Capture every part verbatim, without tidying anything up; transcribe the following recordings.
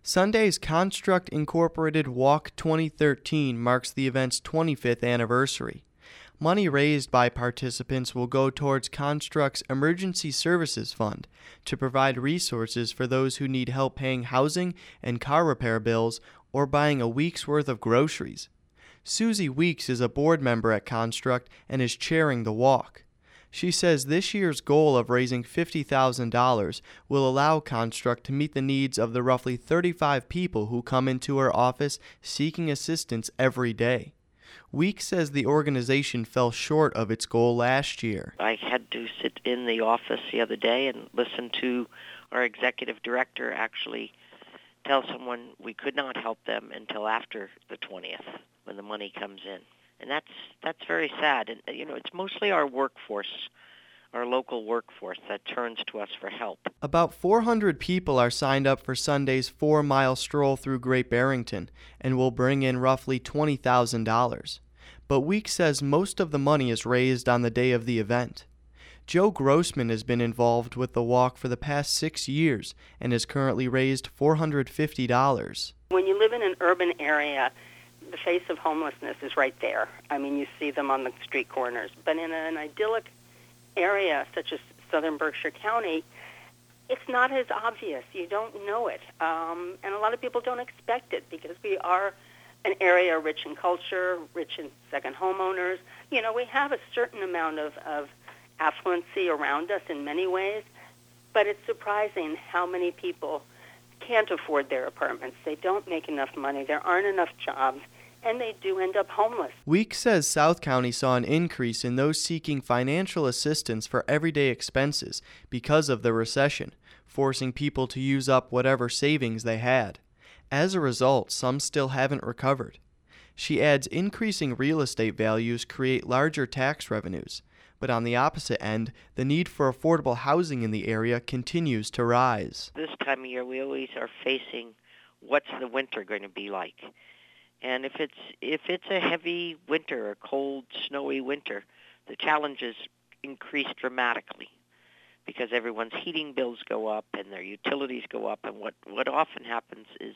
Sunday's Construct Incorporated Walk twenty thirteen marks the event's twenty-fifth anniversary. Money raised by participants will go towards Construct's Emergency Services Fund to provide resources for those who need help paying housing and car repair bills or buying a week's worth of groceries. Susie Weeks is a board member at Construct and is chairing the walk. She says this year's goal of raising fifty thousand dollars will allow Construct to meet the needs of the roughly thirty-five people who come into her office seeking assistance every day. Weeks says the organization fell short of its goal last year. I had to sit in the office the other day and listen to our executive director actually tell someone we could not help them until after the twentieth when the money comes in. And that's that's very sad. And, you know, it's mostly our workforce, our local workforce, that turns to us for help. About four hundred people are signed up for Sunday's four-mile stroll through Great Barrington and will bring in roughly twenty thousand dollars. But Weeks says most of the money is raised on the day of the event. Joe Grossman has been involved with the walk for the past six years and has currently raised four hundred fifty dollars. When you live in an urban area, the face of homelessness is right there. I mean, you see them on the street corners. But in an idyllic area such as southern Berkshire County, it's not as obvious. You don't know it. Um, and a lot of people don't expect it because we are an area rich in culture, rich in second homeowners. You know, we have a certain amount of, of affluency around us in many ways, but it's surprising how many people can't afford their apartments. They don't make enough money. There aren't enough jobs, and they do end up homeless. Weeks says South County saw an increase in those seeking financial assistance for everyday expenses because of the recession, forcing people to use up whatever savings they had. As a result, some still haven't recovered. She adds increasing real estate values create larger tax revenues, but on the opposite end, the need for affordable housing in the area continues to rise. This time of year, we always are facing what's the winter going to be like. And if it's if it's a heavy winter, a cold, snowy winter, the challenges increase dramatically because everyone's heating bills go up and their utilities go up. And what, what often happens is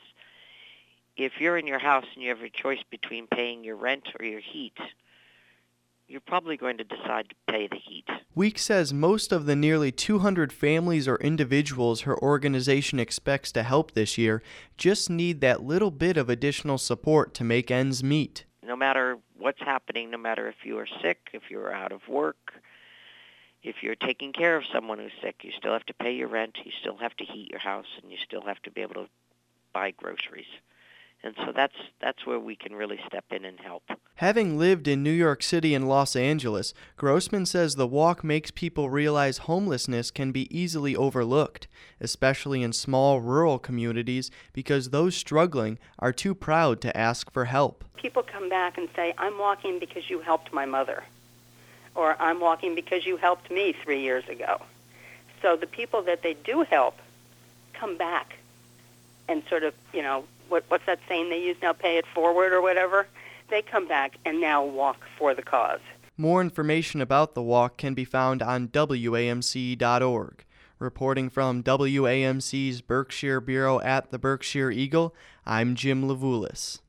if you're in your house and you have a choice between paying your rent or your heat, you're probably going to decide to pay the heat. Weeks says most of the nearly two hundred families or individuals her organization expects to help this year just need that little bit of additional support to make ends meet. No matter what's happening, no matter if you are sick, if you're out of work, if you're taking care of someone who's sick, you still have to pay your rent, you still have to heat your house, and you still have to be able to buy groceries. And so that's that's where we can really step in and help. Having lived in New York City and Los Angeles, Grossman says the walk makes people realize homelessness can be easily overlooked, especially in small rural communities, because those struggling are too proud to ask for help. People come back and say, I'm walking because you helped my mother, or I'm walking because you helped me three years ago. So the people that they do help come back and sort of, you know, What, what's that saying they use now, pay it forward or whatever? They come back and now walk for the cause. More information about the walk can be found on W A M C dot org. Reporting from W A M C's Berkshire Bureau at the Berkshire Eagle, I'm Jim Levulis.